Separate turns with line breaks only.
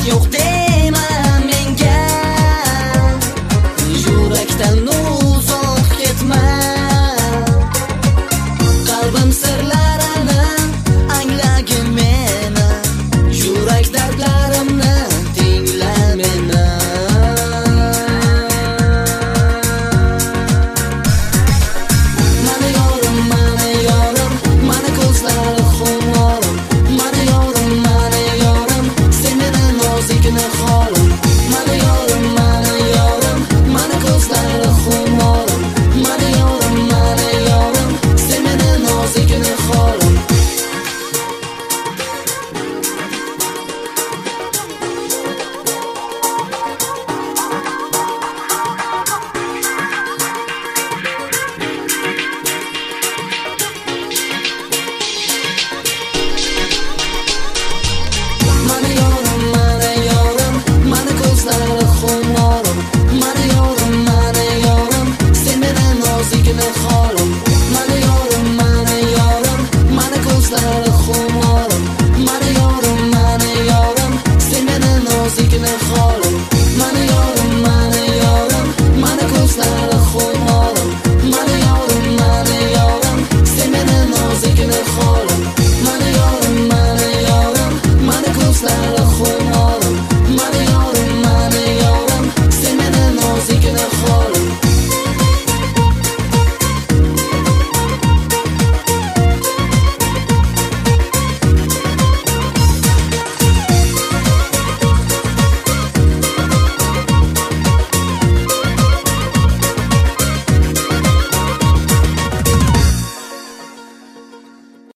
yo'q dema menga, yurakdan uzoq ketma. Qalbim sirlarini anglagin meni, yurak dardlarimni tingla meni. Mani yorim, mani yorim, mani ko'zlari xumorim. Mani yorim, sen meni nozikni holim. Mani yorim, mani ko'zlari xumorim. Mani yorim, sen meni nozikni holim. Mani yorim, mani ko'zlari xumorim. Mani yorim, sen meni nozikni holim. Mani yorim, mani ko'zlari xumorim. Mani yorim, sen meni nozikni holim. Mani yorim, mani ko'zlari xumorim. Mani yorim, sen meni nozikni holim.